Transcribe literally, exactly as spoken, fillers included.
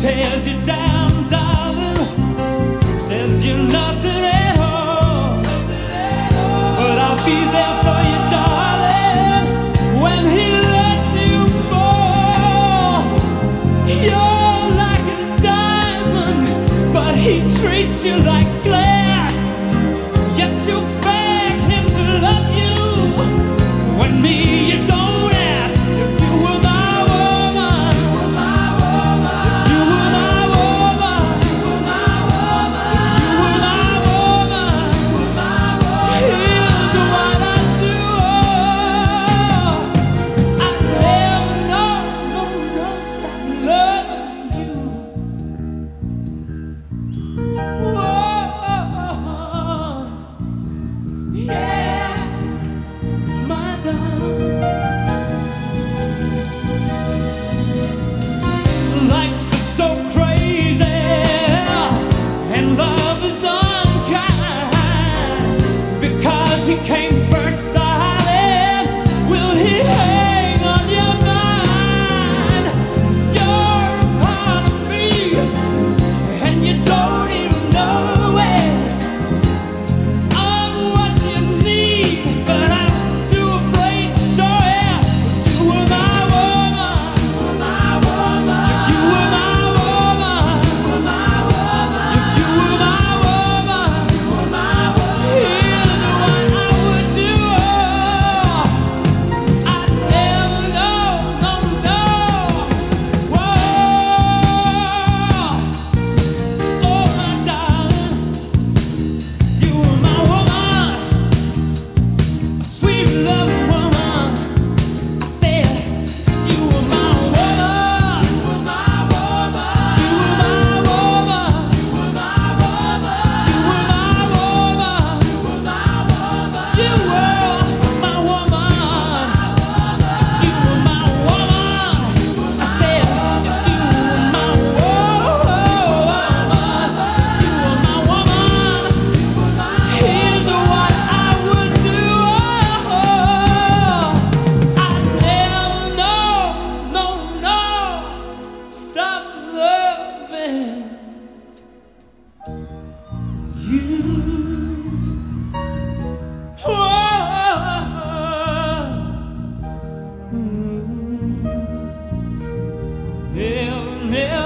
tears you down, darling, says you're nothing at all. But I'll be there for you, darling, when he lets you fall. You're like a diamond, but he treats you like glass. Yet you beg him to love you, when me you don't ask. If you were my woman, if you were my woman, if you were my woman, here's what I'd do. I'd never, no, no, no, stop loving you. Whoa, yeah, my darling. Life is so crazy, and love is unkind. Because he came first, darling, will he hang on your mind? You're a part of me, and you don't even know it. I'm what you need, but I'm too afraid to show it. You were my woman, if you were my woman, if you were my woman, here's what I would do. I'd never know, no, no. Whoa, oh my darling, you were my woman, a sweet loving woman. I said, you were my woman, you were my woman, you were my woman, you were my woman, you were my woman, you were my woman, you were my woman, you were my woman. I said, if you were my woman, you were my woman, here's what I would do. I'd never, no, no, no, stop loving you. Whoa, never, never.